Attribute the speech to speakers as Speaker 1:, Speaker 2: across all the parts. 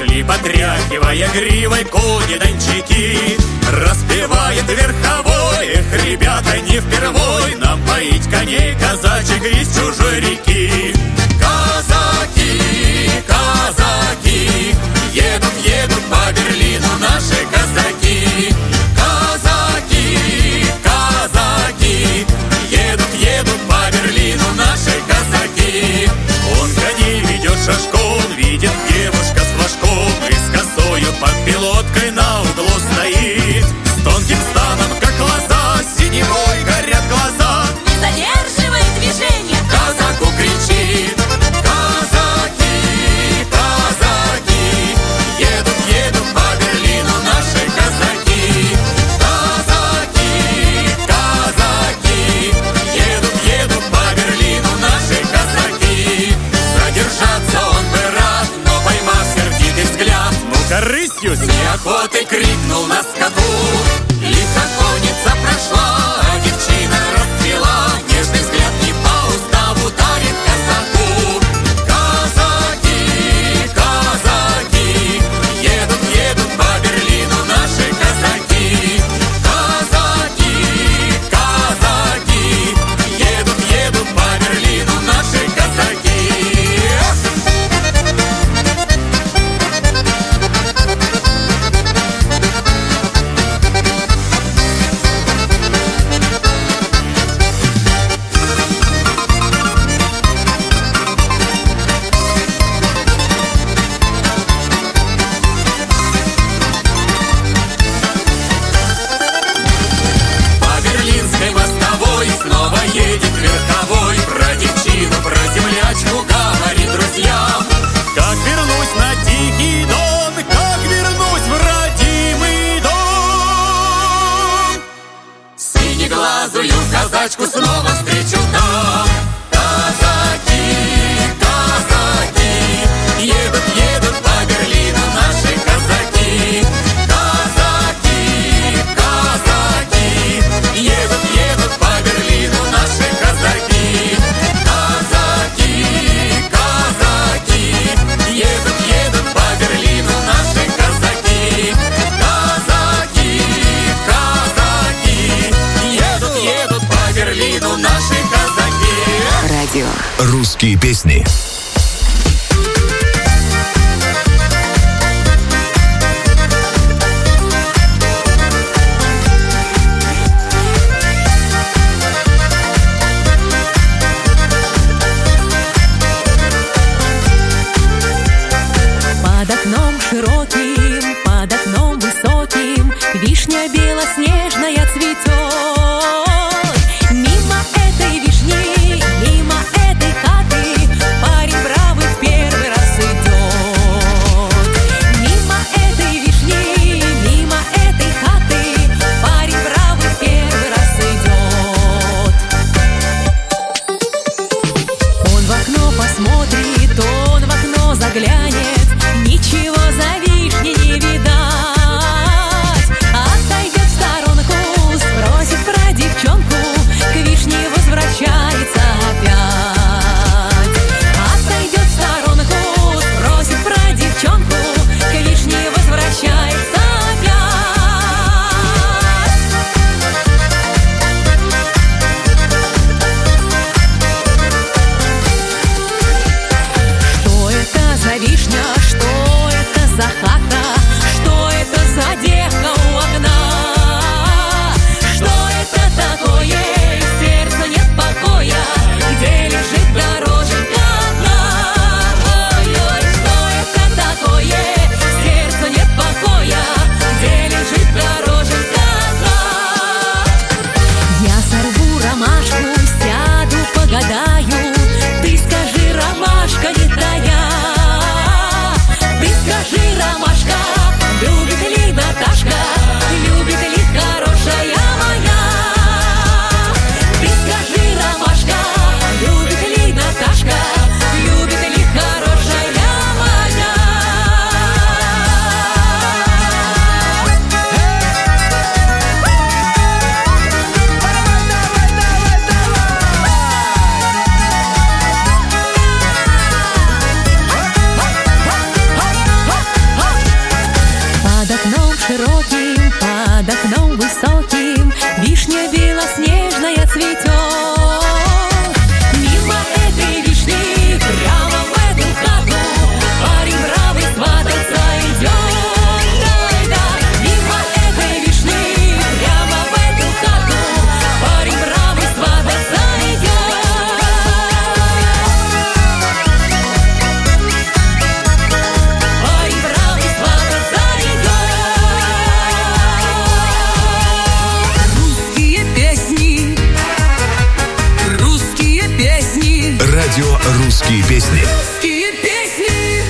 Speaker 1: вдали, потряхивая гривой кони-дончаки. Распевает верховой, эх, ребята, не впервой нам поить коней казачьих из чужой реки. Казаки, казаки, едут, едут по Берлину наши казаки. Казаки, казаки, едут, едут по Берлину наши казаки. Он коней ведет шашком, видит девушка с флажком и с косою под пилоткой на углу стоит. С тонким станом, как глаза, синевой горят глаза.
Speaker 2: Не задерживай движение,
Speaker 1: казаку кричит. Казаки, казаки, едут, едут по Берлину наши казаки. Казаки, казаки, едут, едут по Берлину наши казаки. Задержаться он бы рад, но поймав сердитый взгляд, ну-ка рысью с неохотой крикнул на скаку. Лихо конница прошла, а девчина расцвела. Нежный взгляд не по уставу дарит казаку. Казаки, казаки, едут, едут по Берлину наши казаки. Казаки, казаки, едут, едут по Берлину наши казаки. По Берлинской мостовой снова едет верховой. Про девчину, про землячку говорит друзьям. Как вернусь на Тихий Дон, как вернусь в родимый дом, синеглазую казачку снова встречу там. Казаки, казаки, едут, едут по Берлину наши казаки. Казаки, казаки, едут, едут по Берлину наши казаки. Казаки, казаки, едут, едут по Берлину наши казаки. Казаки, казаки, едут, едут по Берлину наши казаки.
Speaker 3: Радио.
Speaker 4: Русские песни.
Speaker 2: под окном широким, под окном высоким вишня белоснежная цветет. Мимо этой вишни, мимо этой хаты парень бравый в первый раз идет. Мимо этой вишни, мимо этой хаты парень бравый в первый раз идет. Он в окно посмотрит, он в окно заглянет, ничего за вишней не видать. Отойдет в сторонку,
Speaker 3: Русские песни.
Speaker 2: Русские песни.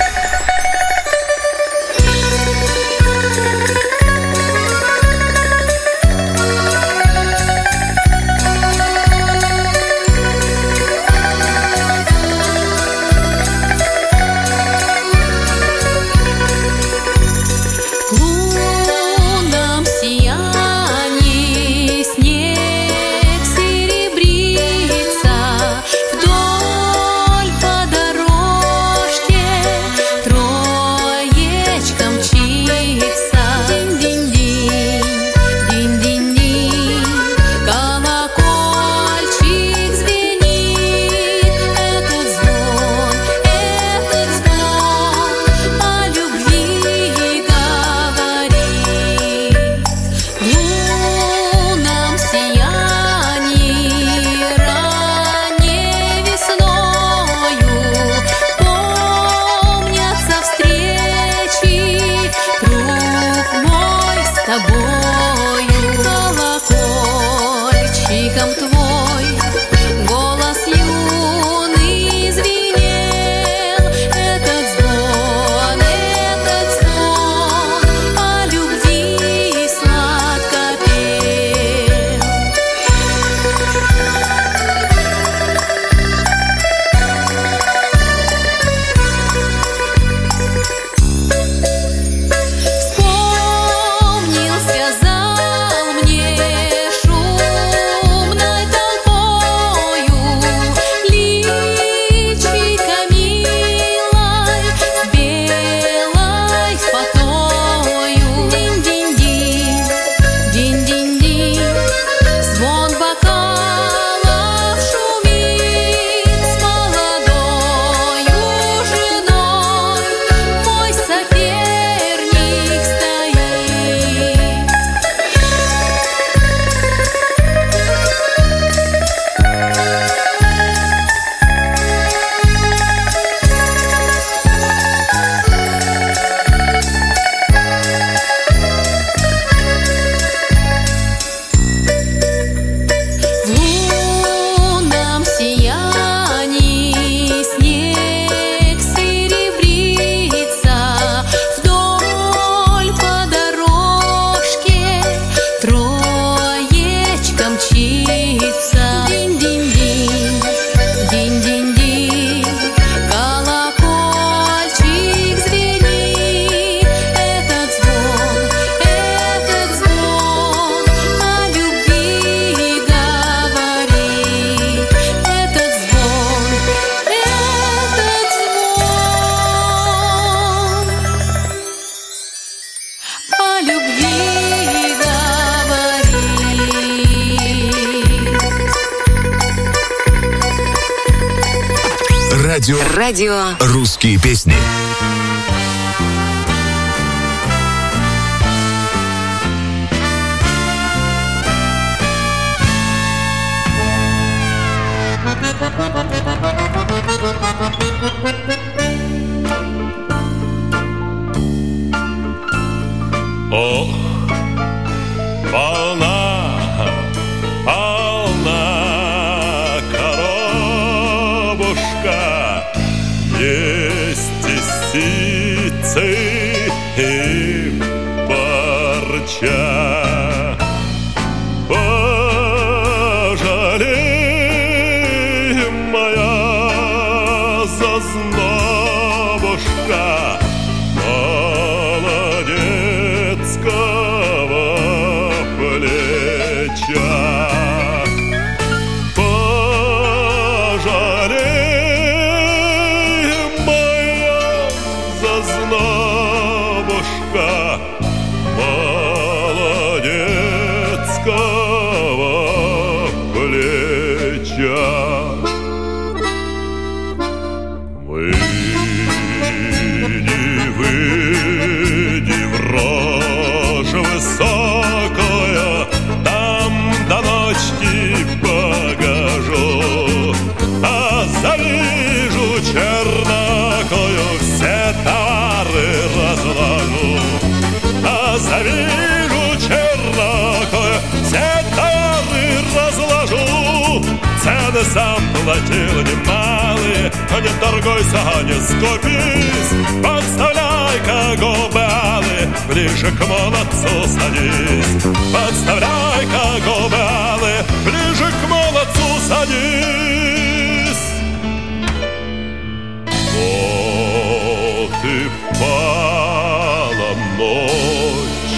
Speaker 3: Радио «Русские песни».
Speaker 1: Ох, волна, волна, коробушка, есть и сицы, и парча. Пожалей, моя зазнобушка, молодецкого плеча. Пожалей, моя зазнобушка, молодецкого плеча. Выйди в рожь высокую, там до ночки погожу, а завижу чернокою, все товары разложу. А завижу чернокою, все товары разложу. Цены сам платил немалые,
Speaker 4: не торгуйся, не скупись. Подставляй-ка губы алые, ближе к молодцу садись. Подставляй-ка губы алые, ближе к молодцу садись. Вот и пала ночь,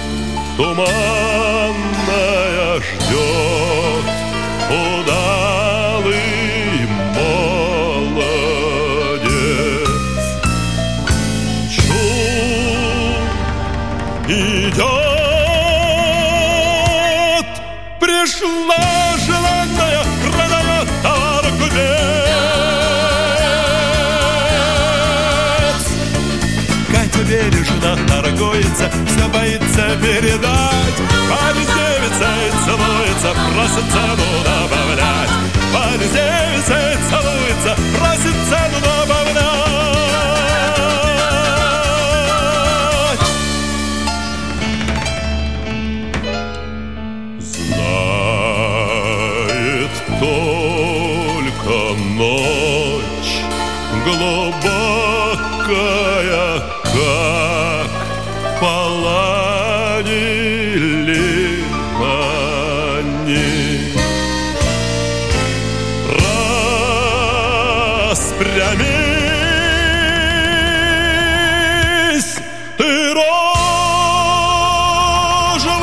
Speaker 4: туманная ждет удалый молодец. Чур идет, пришла желанная, продает товар купец. Катя бережно торгуется, все боится передать. Парень с девицей целуется, просит цену добавлять. Парень с девицей целуется, просит цену добавлять. Знает только ночь глубокая, как поладили они. Распрямись, ты рожа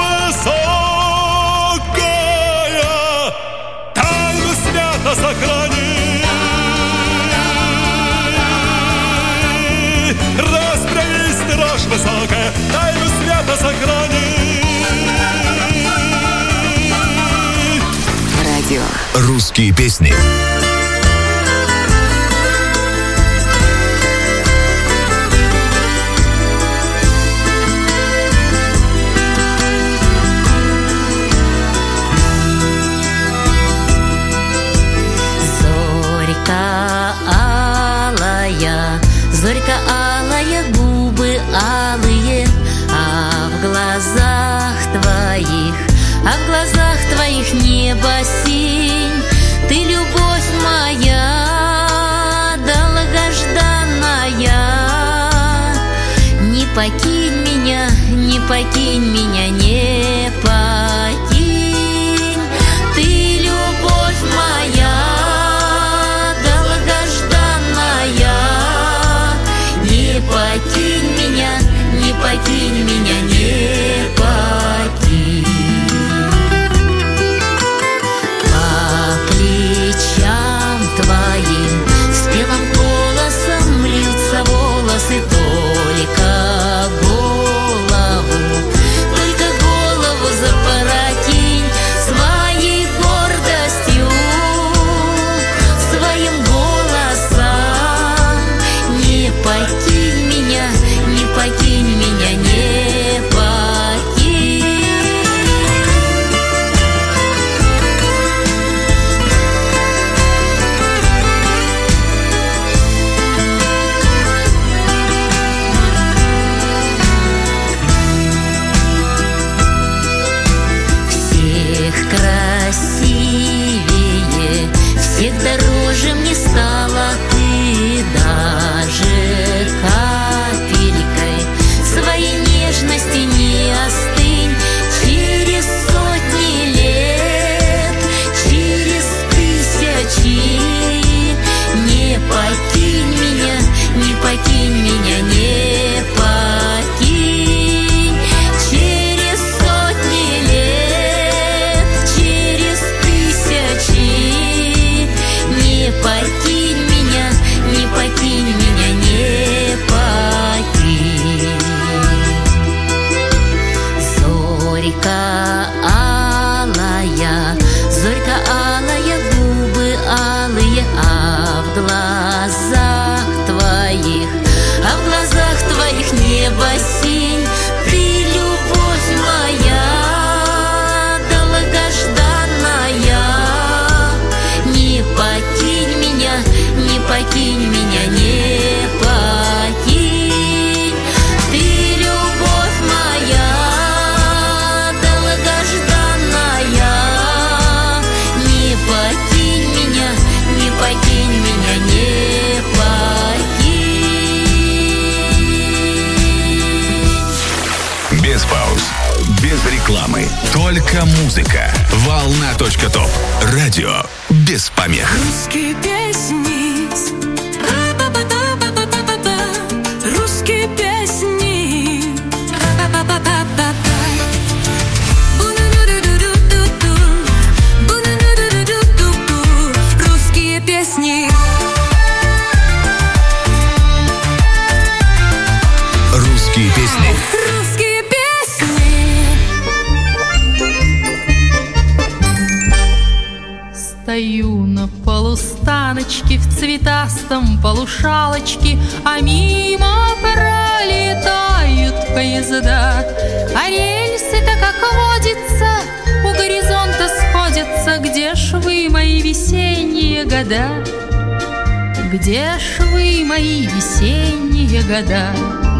Speaker 4: высокая, тайну свято сохрани. Распрямись, ты рожа высокая, тайну свято сохрани.
Speaker 3: Радио «Русские песни».
Speaker 5: Зорька алая, губы алые, а в глазах твоих небо синь. Ты любовь моя, долгожданная. Не покинь меня, не покинь меня, не покинь. Ты любовь моя, покинь меня, не покинь меня, не покинь. По плечам твоим спелым голосом льются волосы, только голову запомни.
Speaker 3: без пауз, без рекламы, только музыка. Волна.топ. Радио без помех.
Speaker 2: Русские песни. Русские песни. Русские песни.
Speaker 3: Русские песни.
Speaker 2: Русские песни.
Speaker 6: Стою на полустаночке в цветастом полушалочке, а мимо пролетают поезда. А рельсы-то, как водится, у горизонта сходятся. Где ж вы, мои весенние года? Где ж вы, мои весенние года?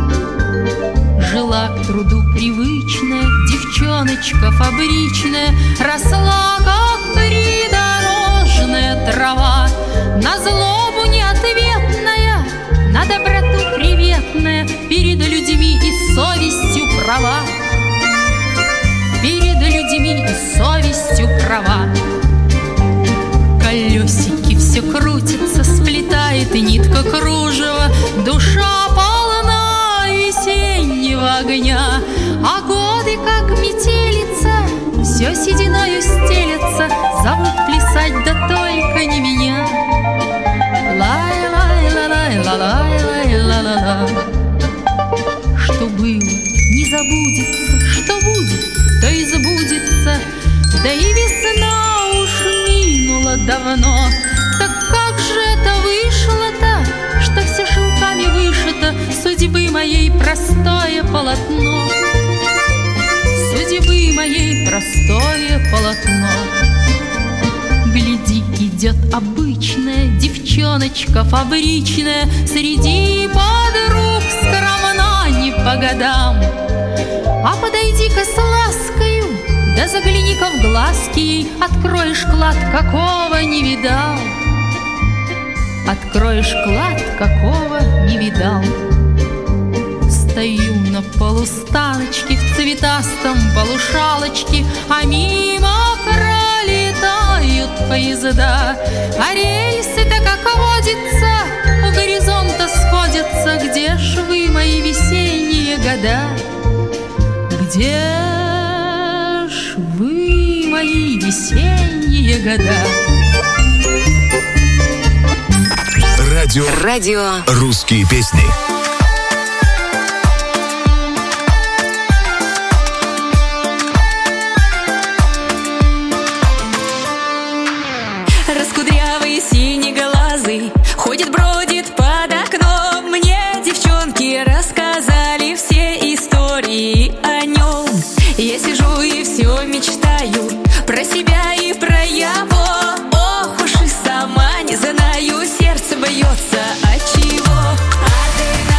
Speaker 6: Жила к труду привычная девчоночка фабричная, росла, как придорожная трава, на злобу неответная, на доброту приветная, перед людьми и совестью права, перед людьми и совестью права. Колесики все крутятся, сплетает и нитка кружева, душа полна весеннего огня, а годы, как метелица, все сединою стелется, зовут плясать, да только не меня. Лай-лай-ла-лай-ла-лай-ла-ла-ла. Что было, не забудется, что будет, то и забудется, да и весна уж минула давно. Так как же это вышло-то, что все шелками вышито судьбы моей простое полотно? Судьбы моей простое полотно. Гляди, идет обычная девчоночка фабричная, среди подруг скромна не по годам. А подойди-ка с ласкою, да загляни-ка в глазки ей, откроешь клад, какого не видал. Откроешь клад, какого не видал. Стою на полустаночке в цветастом полушалочке, а мимо пролетают поезда. А рельсы-то, как водится, у горизонта сходятся. Где ж вы, мои весенние года? Где ж вы, мои весенние года?
Speaker 3: Радио. Русские песни.
Speaker 2: Раскудрявый синеглазый ходит, бродит под окном. Мне девчонки рассказали все истории о нем. Я сижу и все мечтаю про себя и про его. Ох уж и сама не знаю, сердце бьется от чего. А ты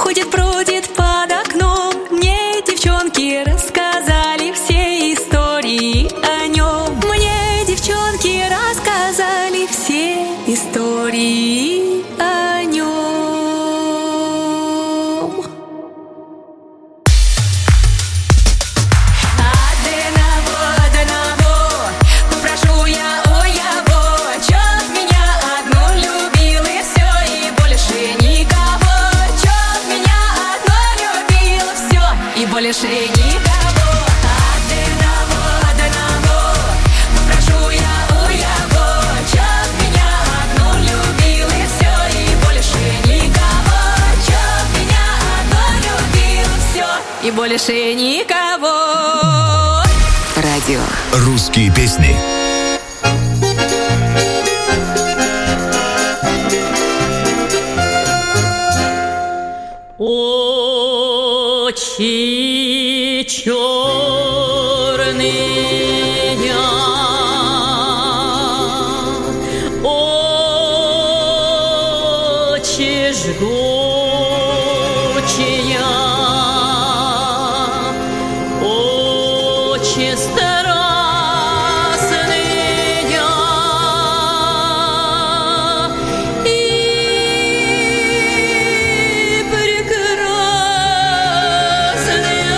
Speaker 2: бродит под окном. Мне девчонки рассказали все истории о нем. Мне девчонки рассказали все истории о нем. Попрошу я у его, чёт меня одну любил и все, и больше никого. Чёт меня одну любил и все, и больше никого. Одного, попрошу я у его, чёт меня одну любил и все, и больше никого. Чёт меня одну любил и все, и больше никого.
Speaker 3: Радио. Русские песни.
Speaker 5: Очи черные, очи жгучие, очи страстные и прекрасные,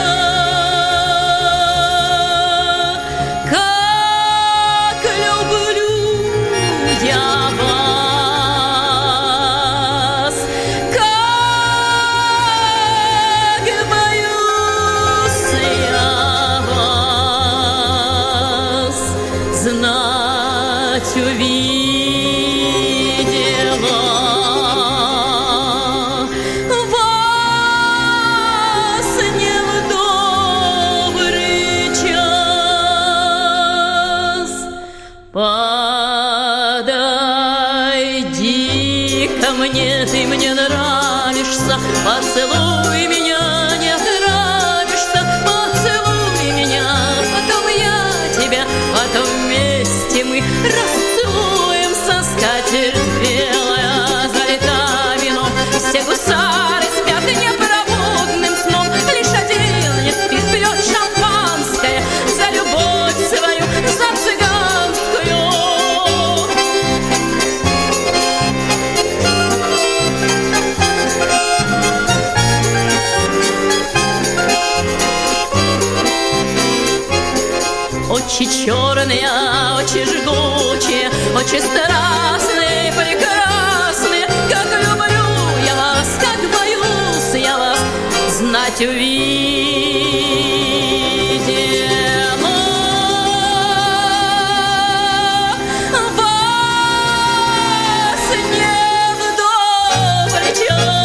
Speaker 5: как люблю я вас, как боюсь я вас, знать увидела вас не в добрый час. Подойди ко мне, ты мне нравишься, поцелуй меня, не нравишься, поцелуй меня, потом я тебя, потом вместе мы расцелуем со скатерть белая, залита вином, все гусары спят непробудным сном, лишь один не спит, пьет шампанское за любовь свою, за цыганскую. Очи черные, очи жгучие, очи страстные, прекрасные, как люблю я вас, как боюсь я вас, знать увидела вас не в добрый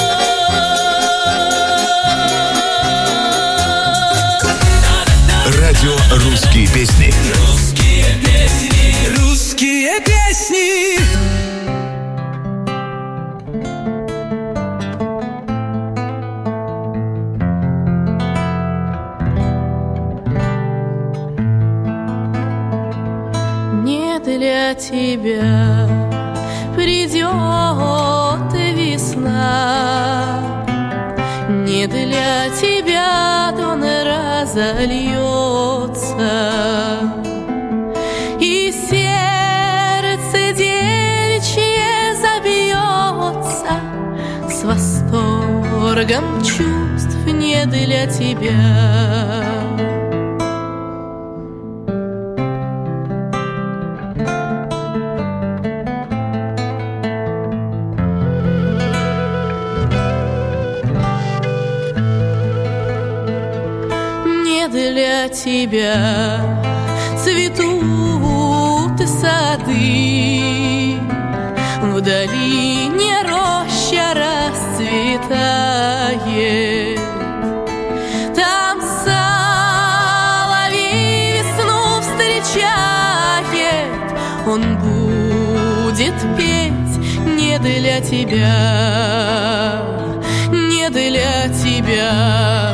Speaker 5: час.
Speaker 3: Радио «Русские песни».
Speaker 1: Русские песни.
Speaker 6: Не для тебя придет весна, не для тебя тон разольется, и сердце девичье забьется с восторгом чувств не для тебя. Для тебя цветут сады, в долине роща расцветает, там соловей весну встречает, он будет петь не для тебя, не для тебя.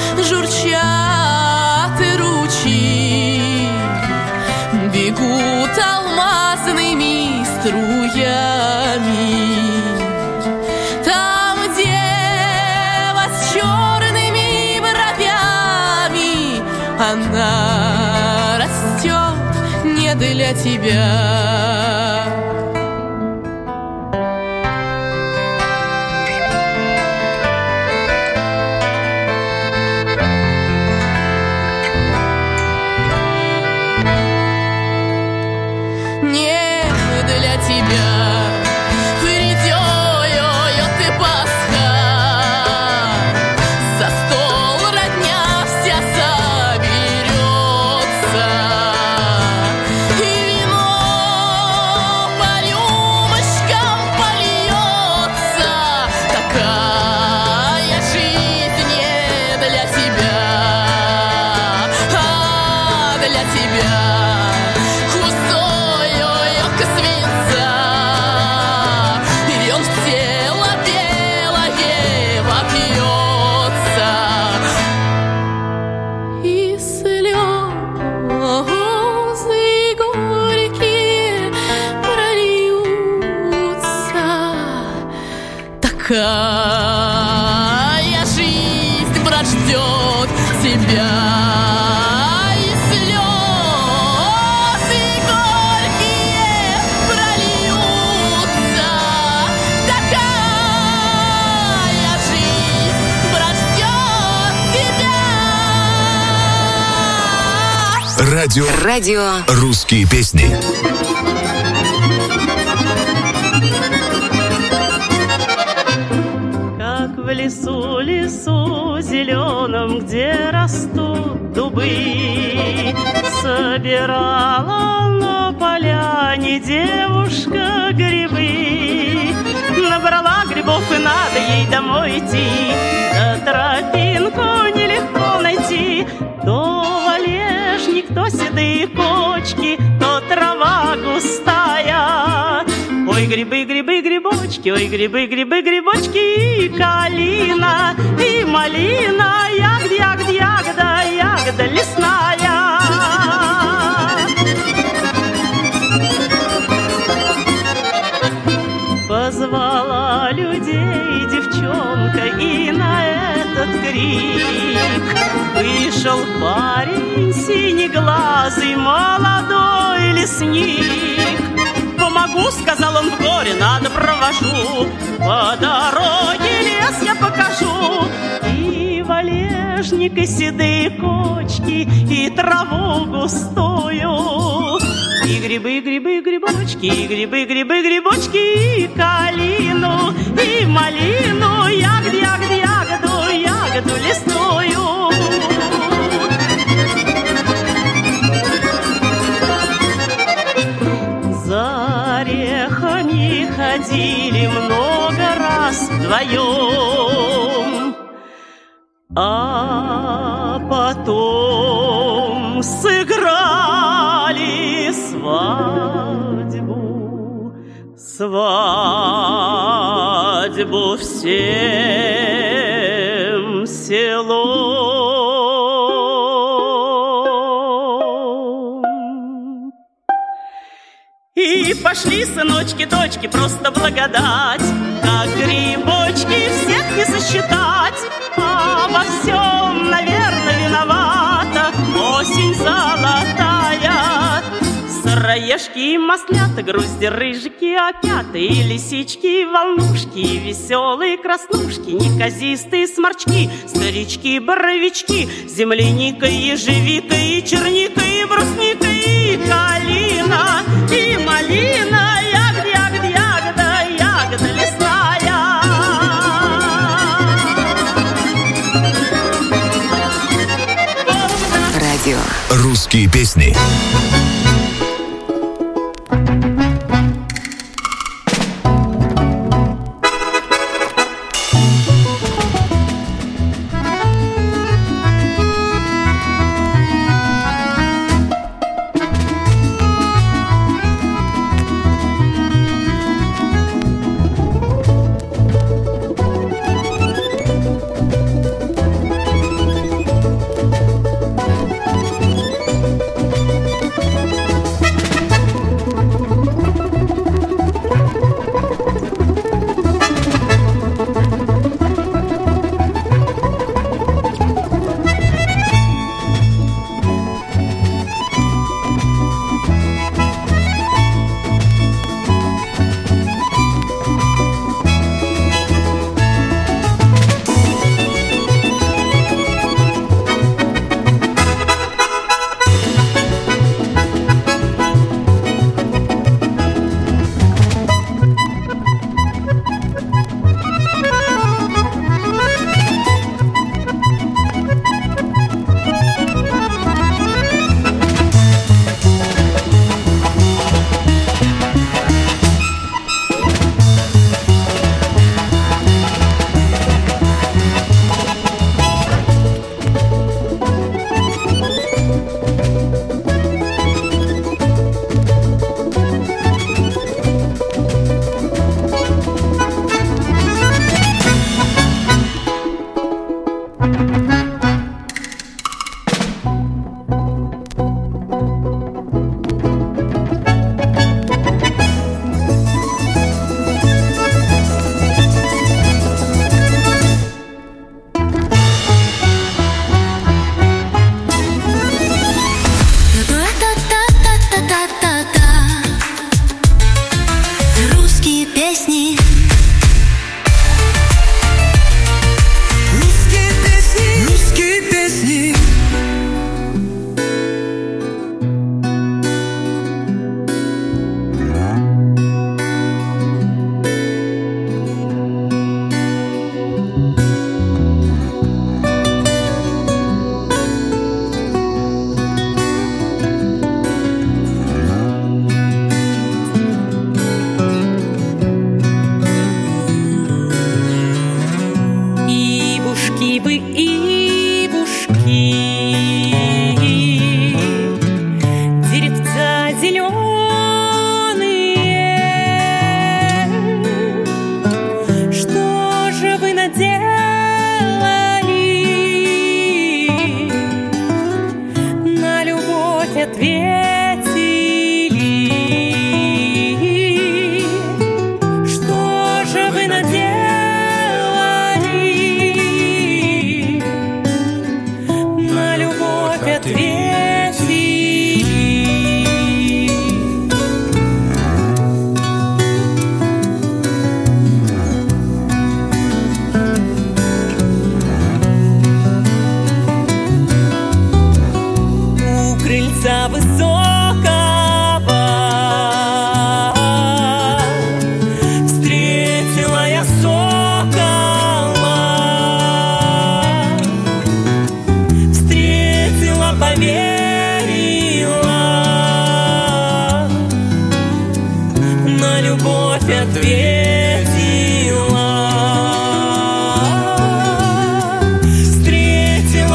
Speaker 6: Журчат ручьи, бегут алмазными струями. Там дева
Speaker 2: она растет не для тебя. Такая жизнь прождет тебя, и слезы горькие прольются. Такая жизнь прождет тебя.
Speaker 3: Радио «Русские песни».
Speaker 7: В лесу зеленом, где растут дубы, собирала на поляне девушка грибы. Набрала грибов, и надо ей домой идти, да тропинку нелегко найти. То валежник, то седые кочки, то трава густая. Ой, грибы, грибы, грибочки, ой, грибы, грибы, грибочки, и калина, и малина, ягода, ягода, ягода, ягода лесная. Позвала людей девчонка, и на этот крик вышел парень синеглазый, молодой лесник. Помогу, сказал он, в горе надо провожу, по дороге лес я покажу. И валежник, и седые кочки, и траву густую, и грибы, грибы, грибочки, и грибы, грибы, грибочки, и калину, и малину, ягоду, ягоду, ягоду, ягоду лесную. За орехами ходили много раз вдвоем, а потом сыграли свадьбу, свадьбу всем селом. И пошли сыночки, дочки, просто благодать, как грибочки всех не сосчитать. А во всем, наверное, виновата осень золотая. Сыроежки и маслята, грузди, рыжики, опята, и лисички, и волнушки, и веселые краснушки, неказистые сморчки, старички, боровички, земляника, ежевика, и черника, и брусника, и калина, и малина, ягода, ягода, ягода, ягода лесная.
Speaker 3: Радио «Русские песни».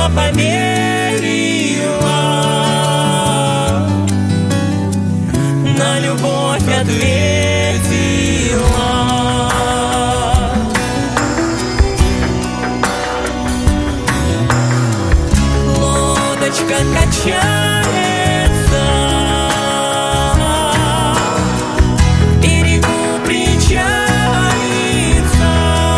Speaker 8: но поверила, на любовь ответила. Лодочка качается, к берегу причалится,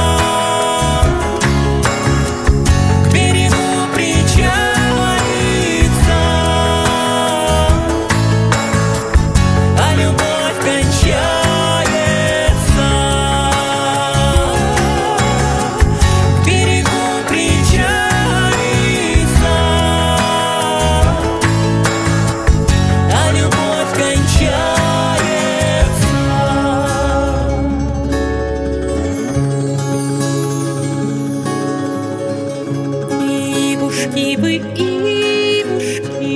Speaker 8: к берегу причалится, а любовь кончается. К берегу причалится, а любовь кончается. Ивушки вы, ивушки,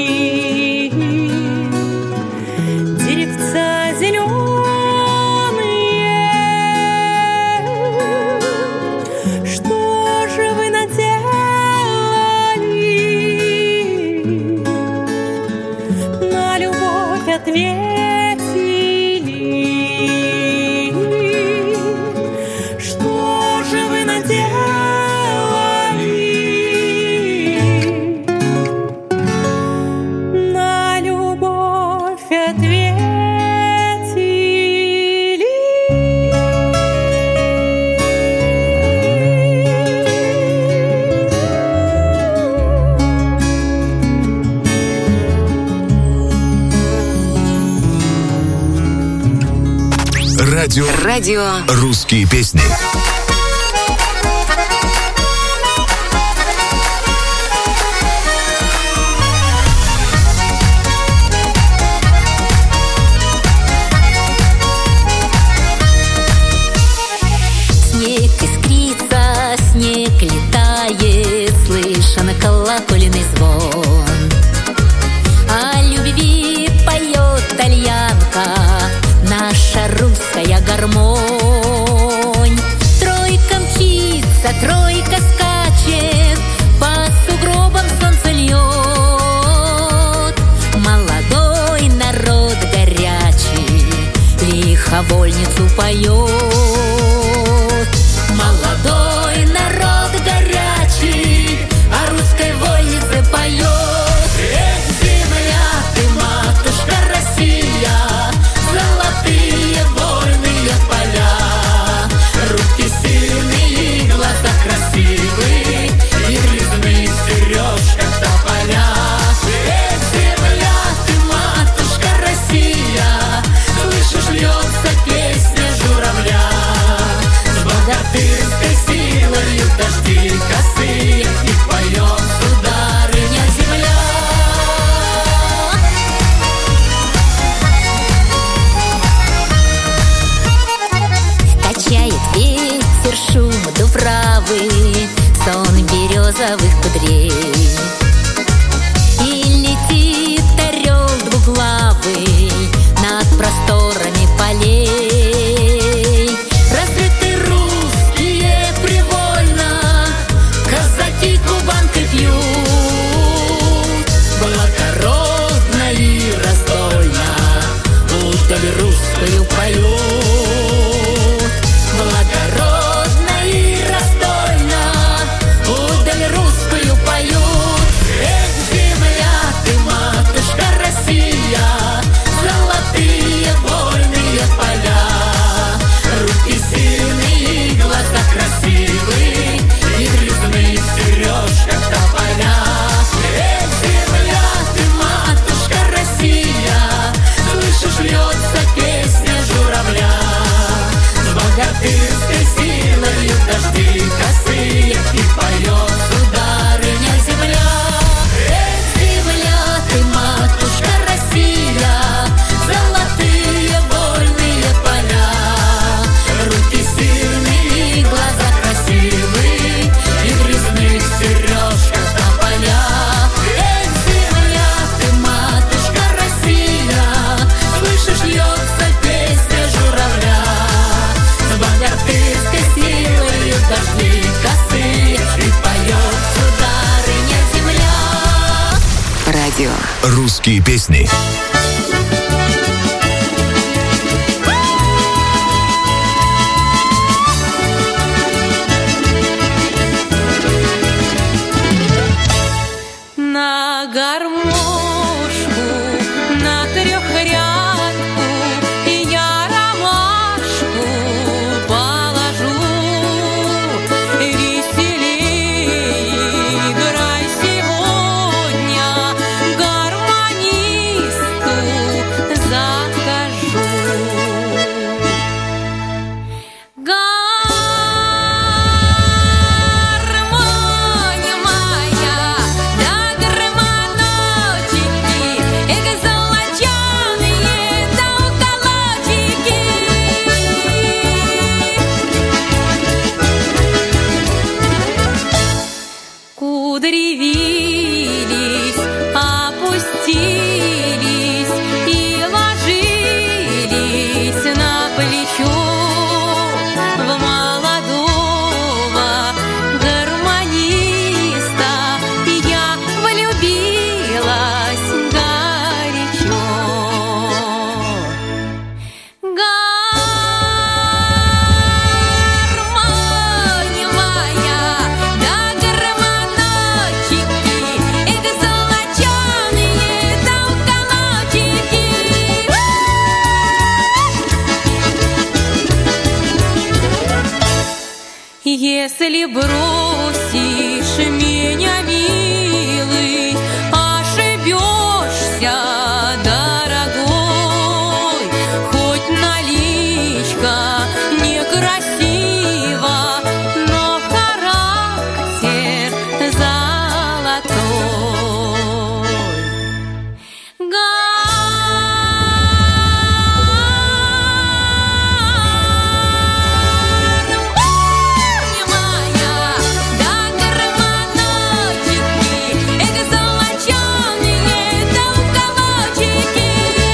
Speaker 8: деревца зеленые, что же вы наделали? На любовь ответили. Что же вы наделали? На любовь ответили.
Speaker 3: Радио «Русские песни».
Speaker 9: Снег искрится, снег летает, слышен колокольный звон. О любви поет тальянка, наша русская гармонь. Тройка мчится, тройка скачет, по сугробам солнце льет. Молодой народ горячий лихо вольницу поет. Молодой народ горячий о русской вольнице поет. Эх, земля ты, матушка Россия, золотые вольные поля, руки сильные, глаза красивые, и грязны сережка тополя. Эх, земля ты, матушка Россия, слышишь, льется песня журавля. С богатырской силой дожди косые, и поет сударыня земля. Качает ветер шум дубравы, сон березовых кудрей. И летит орел двуглавый над просторами полей. Раскрыты русские привольно, казаки кубанкой пьют. Благородно и раздольно удаль русскую поют. Благородно и раздольно удаль русскую поют. Эх, земля ты, матушка Россия, золотые
Speaker 3: «Русские песни».
Speaker 6: На гармошку, на трехрядку я ромашку положу. Веселей играй сегодня, гармонисту закажу. Гармония моя, да гармоночки, эго золоченые, да уколочки. Кудри вились, опустились и ложились на плечо в молодого гармониста. Я влюбилась горячо. Гармония моя, да гармоночки, эго золоченые, да уколочки. Если бросишь меня, милый, ошибешься, дорогой. Хоть наличка некрасива, но характер золотой. Гармония моя, да гармоночки, эго золоченые, да уколочки.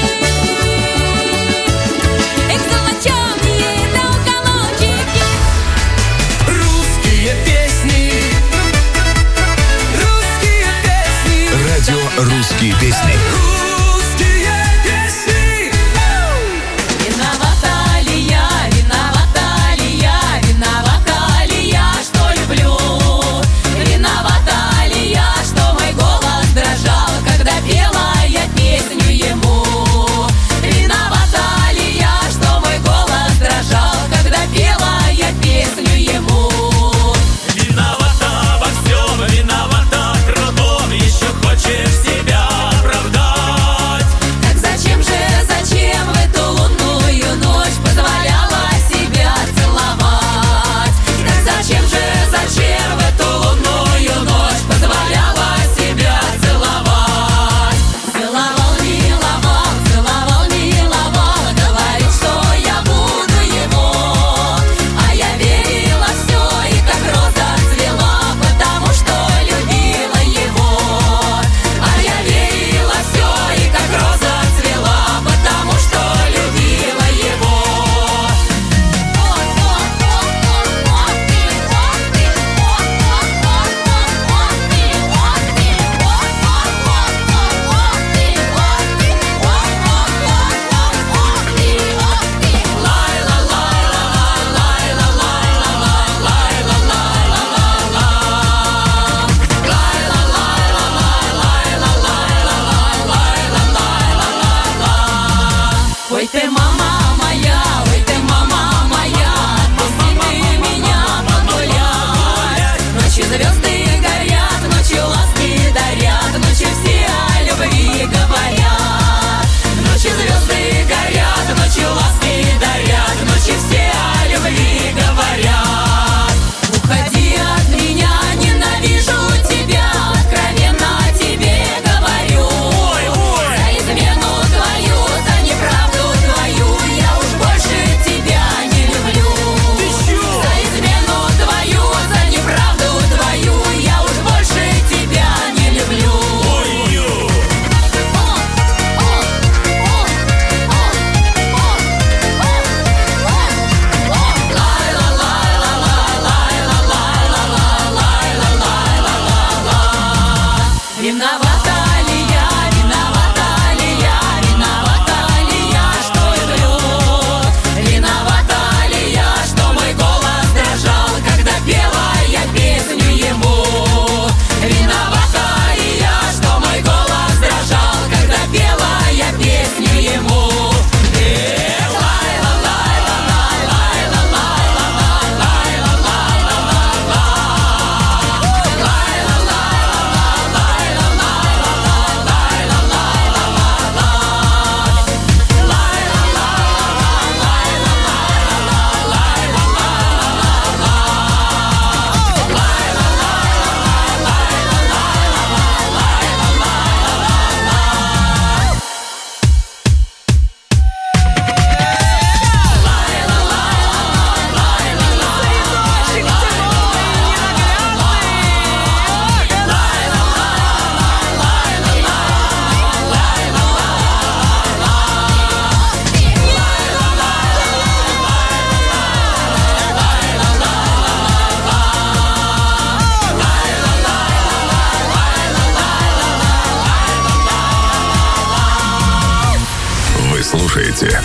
Speaker 6: Эго золоченые, да уколочки.
Speaker 1: Русские песни. Русские песни.
Speaker 3: Радио «Русские песни».
Speaker 1: Русские песни.
Speaker 7: Виновата ли я, что люблю? Виновата ли я, что мой голос дрожал, когда пела я песню ему? Виновата ли я, что мой голос дрожал, когда пела я песню ему?
Speaker 1: Виновата во всем, виновата кругом. Еще хочешь себя оправдать?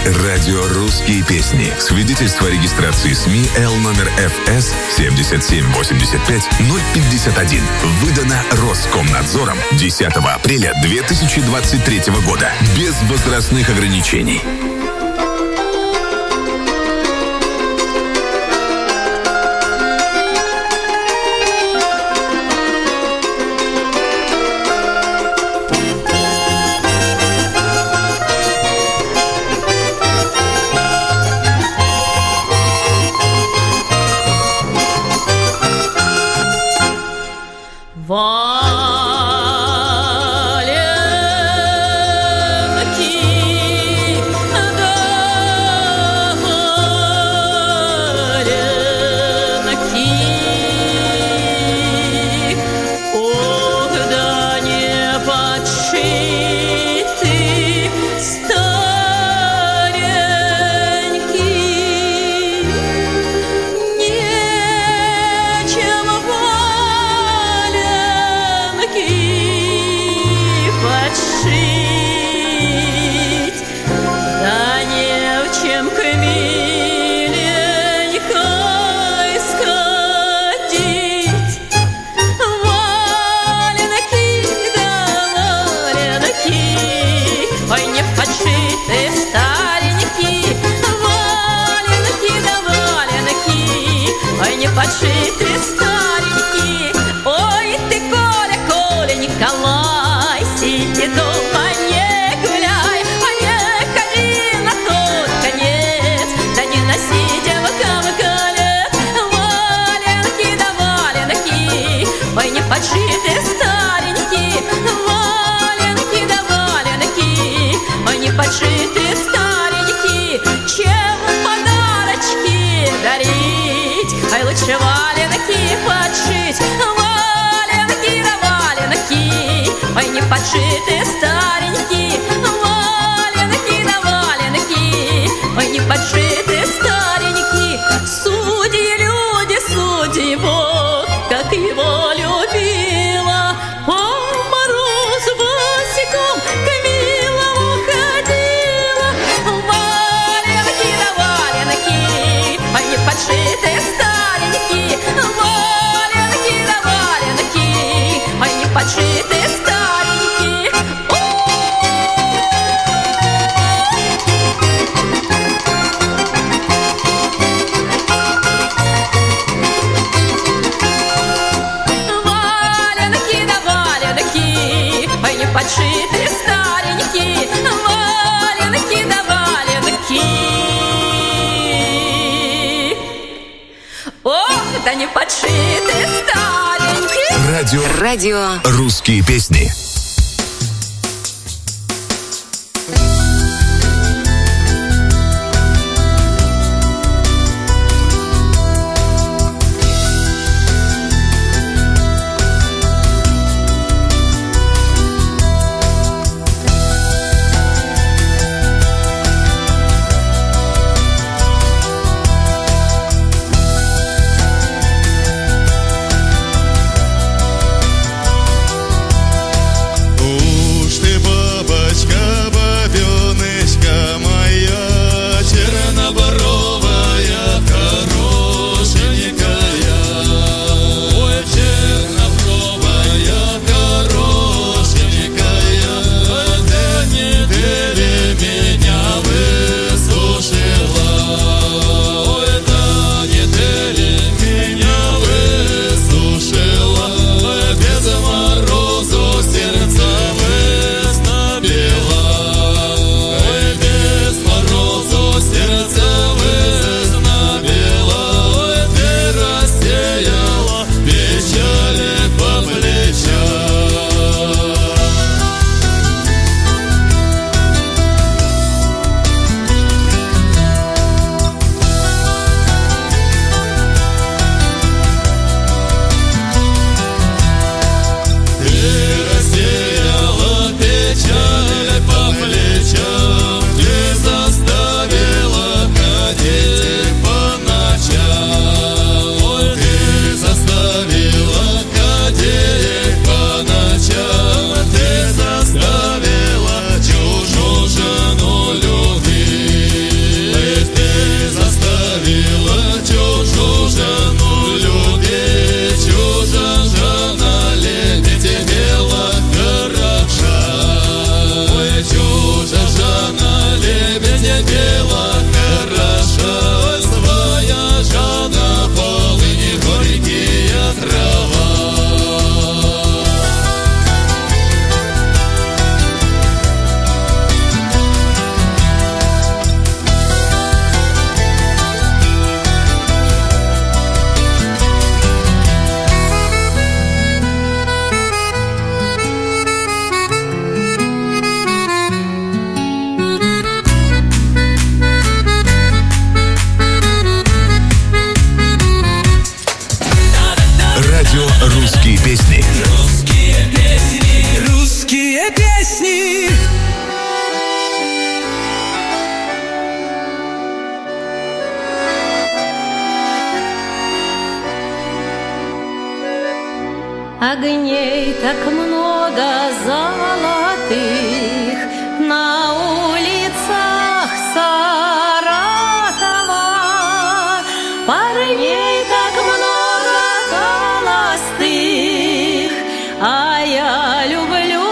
Speaker 3: Радио «Русские песни». Свидетельство о регистрации СМИ Л номер ФС 7785-051. Выдано Роскомнадзором 10 апреля 2023 года. Без возрастных ограничений.
Speaker 7: Подшитые старенькие, ой, ты, Коля, Коля, Николай, сиди дома, не гуляй, а не ходи на тот конец, да не носи девкам колец. Валенки да валенки, ой, не подшитые старенькие, валенки да валенки, ой, не подшитые старенькие, чем подарочки дарить, ай, лучше валенки подшить, валенки да валенки, ой, не подшитые старенькие, валенки да валенки, ой, не подшитые старенькие. Судьи люди, судьи Бог, как его любила, по морозу босиком к милому ходила. Валенки да валенки, ой, не подшитые старенькие, валенки да валенки, ой, не подшитые старенькие. Валенки да валенки, ой, не подшитые старенькие, валенки да валенки. Ох, да не подшитые старенькие.
Speaker 3: Радио «Русские песни».
Speaker 9: Огней так много золотых на улицах Саратова, парней так много холостых, а я люблю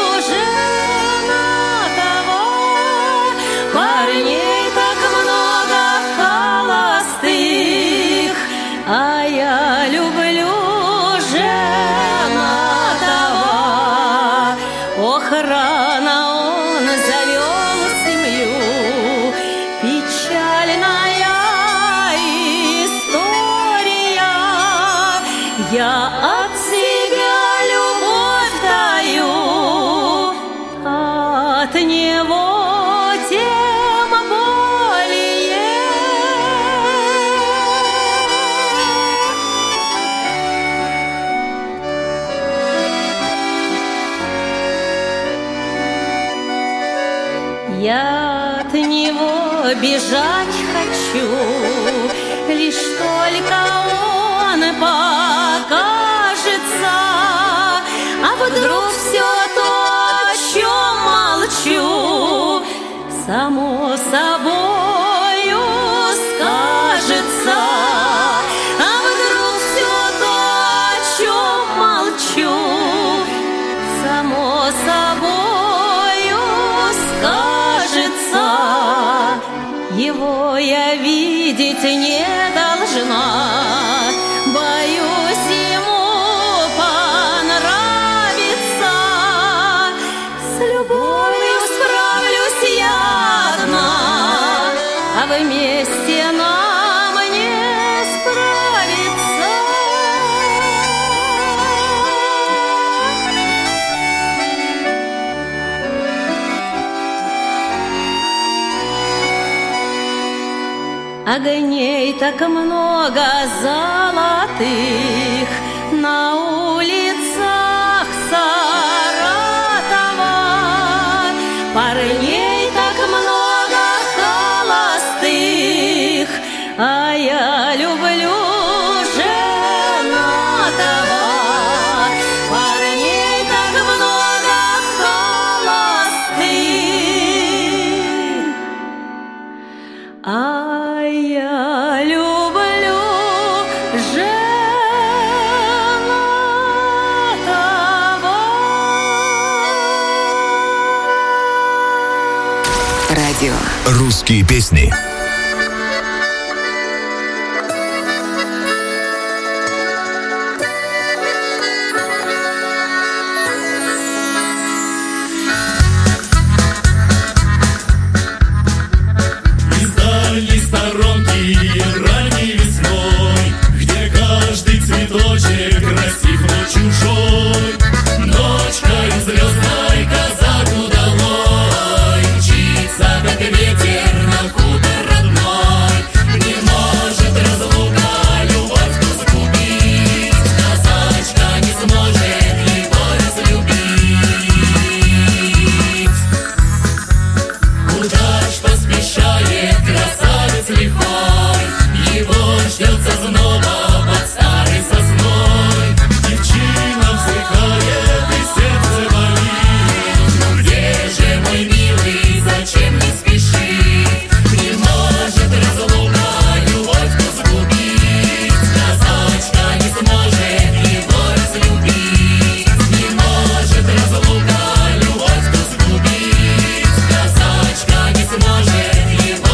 Speaker 9: женатого. Парней так много холостых, а я люблю рано он завел семью, печальная история. Я от себя любовь даю, от него тем более. Я от него бежать хочу, лишь только он покажется. А вдруг все то, о чем молчу, само собою скажется. А вдруг все то, о чем молчу, само собою скажется. Его я видеть не должна, боюсь ему понравится. С любовью справлюсь я одна, а вместе нам не справиться. Огней так много золотых на улицах Саратова, парней так много холостых, а я люблю женатого. Парней так много холостых, а я люблю женатого.
Speaker 3: Радио «Русские песни».
Speaker 4: Из дальней сторонки ранней весной, где каждый цветочек красив, но чужой. Ночкой звездной казаку долой мчится, как ветер на хутор родной. Не может разлука любовь ту загубить, казачка не сможет его разлюбить. Куда ж поспешает красавец лихой, его ждет зазноба под старой сосной. Девчина вздыхает и сердце болит, ну где же мой милый, зачем не спешит? Не может разлука любовь ту загубить, казачка не сможет его разлюбить. Не может разлука любовь ту загубить, казачка не сможет его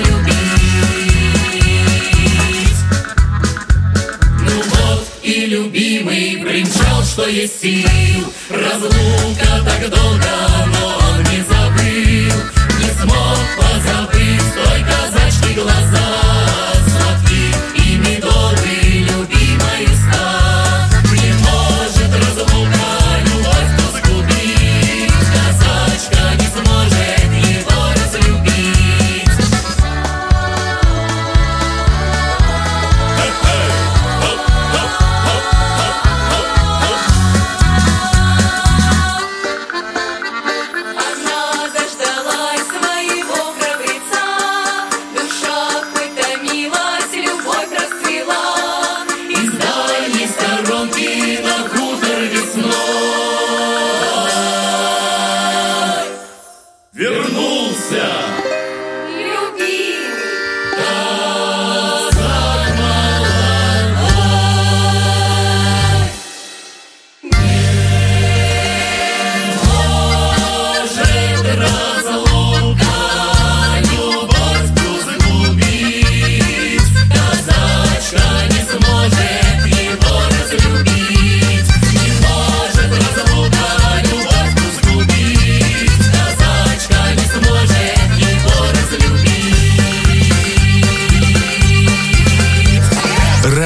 Speaker 4: разлюбить. Ну вот и любимый примчал, что есть сил. Разлука так долго, но он не забыл, не смог позабыть той казачки глаза. Сладкий и медовый любимой уста. Не может разлука любовь ту загубить, казачка не сможет его разлюбить.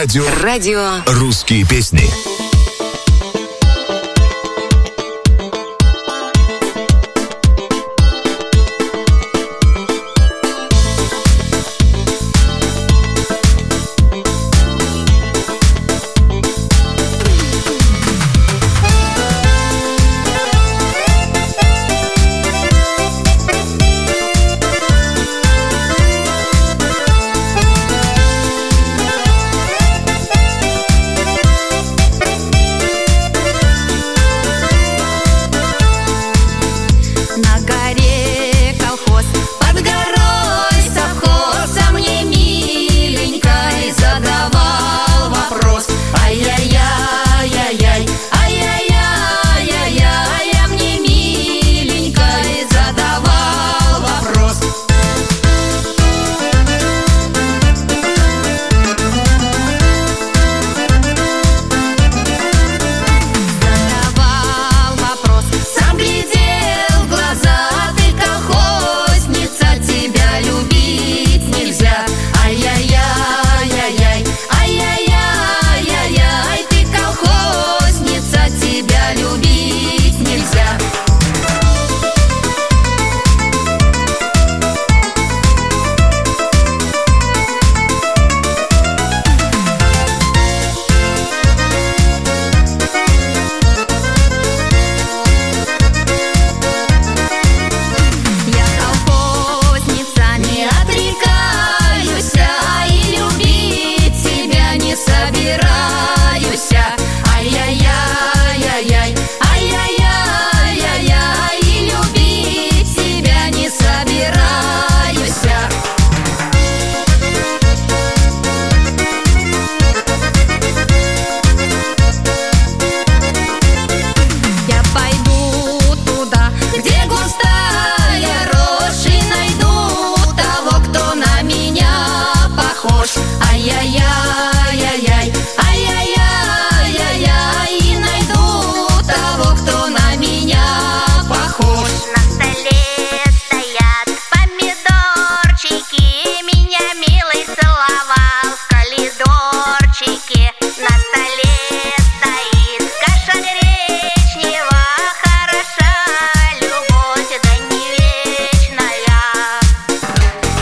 Speaker 3: Радио. Русские песни.